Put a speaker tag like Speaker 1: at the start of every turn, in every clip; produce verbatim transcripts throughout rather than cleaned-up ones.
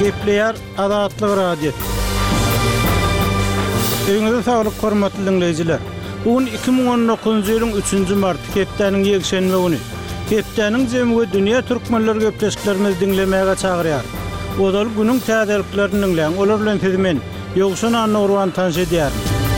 Speaker 1: Gepleýär Azatlyk radio. Öňüňizde saglyk hormatly dinleýijiler. Bugün iki bin on dokuzunçy ýylyň üçünçi mart hepdeniň ýekşenme güni. Hepdeniň jemgy dünýä türkmenler gepleşiklerimiz dinlemäge çagyrýar. Odal günüň täzeliklerini dinleýän olar bilen tezmen ýogşan anurwan tanş edýär.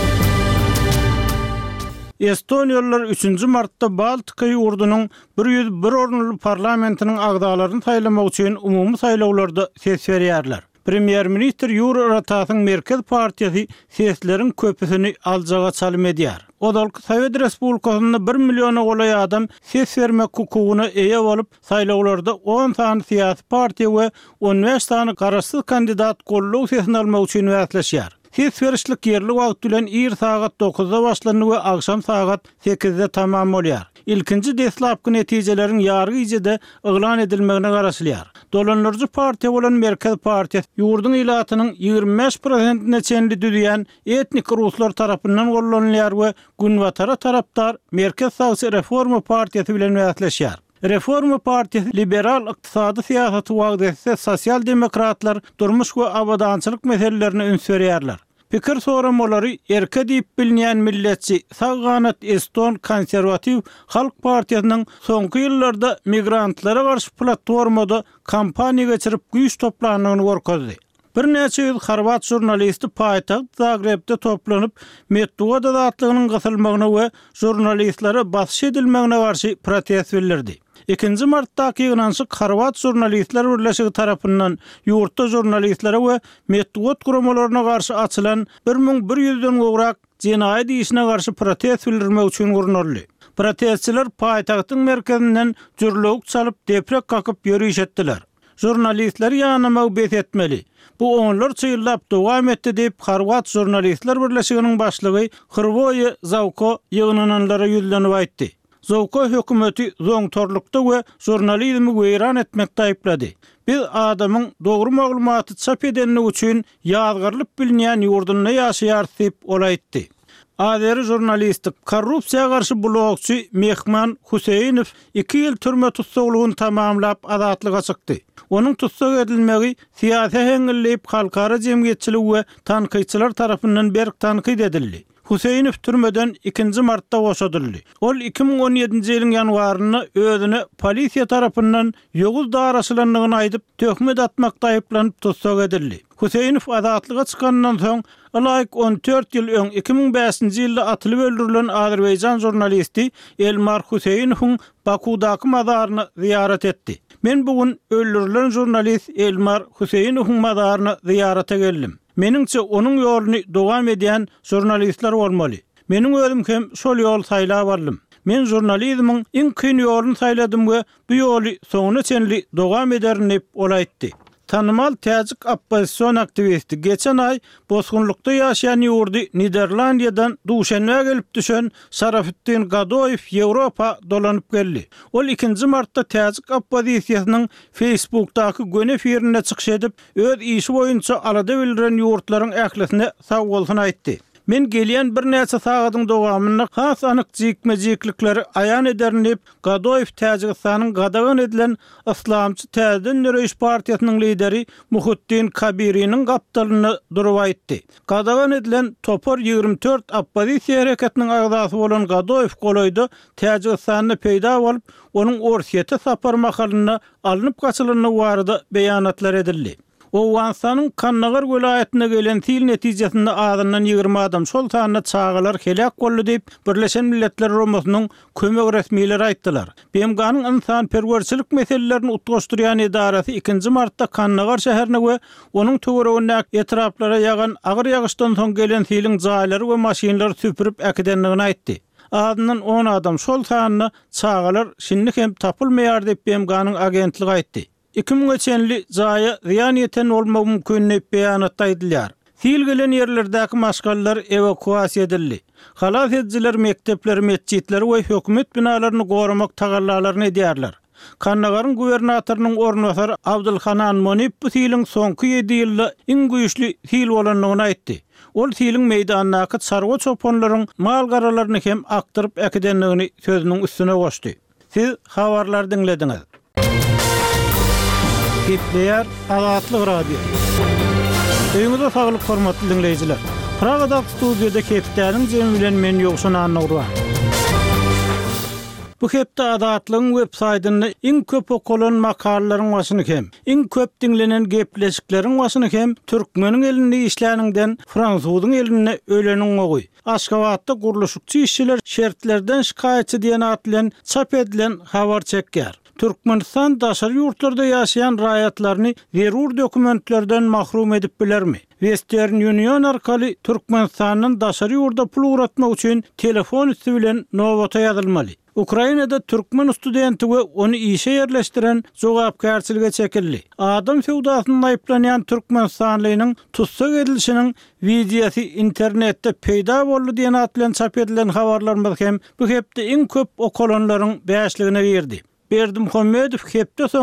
Speaker 1: Estoniýalılar üçünçi martda Baltika ýurdunyň bir ýüz bir ornly parlamentiniň agdalaryny saýlamak üçin umumy saýlawlarda ses berýärler. Premier minister Yuri Ratasyň Merkez partiýasy sesleriň köpüsini aljaga çalym edýär. Odalky Sowet Respublikasyna bir milliona golay adam ses bermek hukugyna eýe bolup, saýlawlarda on sany syýasy partiýa we on beş sany garaşsyz kandidat gollaw sesini almak üçin wäsleşýär. Ses berişlik yerli wagt bilen ir saat dokuzda başlanýar we akşam saat sekizde tamam bolýar. İlkinci deslapky netijeleriň ýargy ýerde eglan edilmegine garaşylýar. Dolanlarjy partiýa bolan Merkez partiýasy ýurdun ilatynyň ýygrimi beş prosentine çenli düzýän etnik ruslar tarapyndan gollanýar we Günwatara tarapdar Merkez Sowsy Reforma partiýasy bilen wäsleşýär. Reforma partiýasy liberal ykdysady syýasaty wagtynda sosial demokratlar durmuş we abadançylyk meselelerini ünsürýärler. Pikir soramolary erke diýip bilinýän milletçi Sağganat Eston konserwatiw halk partiýasynyň soňky ýyllarda migrantlara garşy platformada kampaniýa geçirip güýç toplanyny gorkazdy. Bir neçe ýyl Horwat jurnalisti paýtagt Zagrebde toplanyp Medvedew zatlygynyň gysylmagyna we jurnalistlere basyş edilmegine garşy protest bildirdi. ikinci martdaky ýygnanşyk Horwat jurnalistler birleşigi tarapyndan ýurtda jurnalistlere we Medvedew guramalaryna garşy açylan bir min bir ýüzden gowrak jenaýat işine garşy protest bildirmek üçin gurunarly. Protestçiler paýtagtyň merkezinden jürlük çalyp deprek kakyp ýürüýüş etdiler. Jurnalistler ýanymak bet etmeli. Bu onlarça ýyllap dowam etdi diýip Horwat jurnalistler birleşiginiň başlygy Hrvoje Zawko ýygnananlara ýüzlenip aýtdy. Zawko hökümeti zoňtorlukda we jurnalizmi weýran etmekde aýplady. Biz adamyň dogry maglumaty çap edenligi üçin ýazgyrlyp bilinýän ýurdunda ýaşaýar diýip olaýtdy. Azeri jurnalistik korrupsiýa garşy blogçy Mehman Huseýnow iki ýyl türme tutsaglygyny tamamlap azatlyga çykdy. Onuň tutsag edilmegi syýasy heňillip halkara jemgyýetçilik we tanqyçylar tarapyndan berk tanqyd edildi. Huseýnow türmeden ikinci martda boşadyldy. Ol iki bin on ýedinçi ýylyň ýanwaryny özüne polisiýa tarapyndan ýoguz daraşylanlygyny aýdyp töhmet atmakda aýyplanyp tutsag edildi. Huseýnow azatlyga çykandan soň Alayk on dört ýyl öň iki bin beşinçi ýylda atylyp öldürilen Azerbaýjan jurnalisti Elmar Huseýnowyň Bakudaky mazaryny ziýaret etdi. Men bugün öldürilen jurnalist Elmar Huseýnowyň mazaryny ziýarete geldim. Meningçe onuň ýoluny dowam edýän jurnalistler bolmaly. Meniň özüm hem şol ýol saýlap aldym. Men jurnalizmiň iň kyn ýoluny saýladym we bu ýoly soňuna çenli dowam ederim diýip olaýtdy. Tanımal täzik oppozisiýon aktivisti geçen ay bozgunlukda ýaşaýan ýurdy Niderlandiýadan duşanma gelip düşen Sarafettin Gadoýew Ýewropa dolanyp geldi. Ol ikinci martda täzik oppozisiýasynyň Facebookdaky göne efirine çykyş edip öz işi boýunça arada bildiren ýurtlaryň ählisine sag bolsun aýtdy. Men gelýän bir näçe sagatyň dowamyny has anyk jikmejiklikleri aýan ederim diýip Gadoýew Täjikistanyň gadagan edilen Islamçy Täzeden Nöreýiş partiýasynyň lideri Muhuddin Kabiriniň gapdalyny durup aýtdy. Gadagan edilen Topor ýygrimi dört oppozisiýa hereketiniň agdasy bolan Gadoýew golaýda Täjikistanyny peýda bolup, onuň Orsiýete sapar makalyna alınıp gaçylyny barada beýanatlar edildi. O Wansanyň Kannagar welaýatyna gelen til netijesinde adından ýygrimi adam şol tanyna çağalar helak boldy diýip Birleşen Milletler Romasynyň kömek resmiýetleri aýtdylar. B M G'nyň insan perwerçilik meselelerini utgaşdyrýan edarasy ikinci martda Kannagar şäherine we onuň töwereginde etraplara ýagan agyr ýagyşdan soň gelen tilin jaýlary we maşinler süpürüp äkidenligini aýtdy. Adından on adam şol tanyna çağalar şinlik hem tapylmaýar diýip B M G'nyň agentligi aýtdy. iki bin geçenli jaýa ziýan ýeten bolmagy mümkinni beýanatda aýdylýar. Sil gelen ýerlerdäki maşgallar evakuasiýa edildi. Halas edjiler mektepler, mesjitler we hökümet binalaryny goramak tagallalaryny edýärler. Kannagaryň gubernatorynyň ornwasary Abdulhanan Monip bu silin soňky ýedi ýylda iň güýçli sil bolanlygyny aýtdy. Ol silin meýdanynaky çarwa çopanlaryň mal garalaryny hem aktyryp äkidenligini sözüniň üstüne goşdy. Siz habarlar dinlediňiz. Gepleyer Azatlyk Radio. Öýüňizde saglyk hormatly dinleýijiler. Pragada studiýada Kepdäniň jemi bilen men ýogşan anagurwa. Bu hepde Azatlygyň web saýtyny iň köp okulan makalalaryň başyny kem, iň köp dinlenen gepleşikleriň başyny kem türkmeniň elinde işläniňden fransuzyň eline öleniň ogy. Aşgabatda guruluşçy işçiler şertlerden şikaýetçi diýen at bilen çap edilen habar çekýär. Türkmenistan daşary ýurtlarda ýaşaýan raýatlaryny zerur dokumentlerden mahrum edip bilermi? Western Union arkaly Türkmenistanyň daşary ýurda pul uratmak üçin telefon üstü bilen nowata ýazylmaly. Ukrainada türkmen studenti we onu işe yerleştiren jogapkärçiligi çekildi. Adam sewdasyny aýplanýan Türkmenistanlynyň tutsak edilişiniň videosy internetde peýda boldy diýen at bilen çap edilen habarlar hem bu hepde iň köp okulanlaryň beşligine girdi. Berdim Muhammedow hepde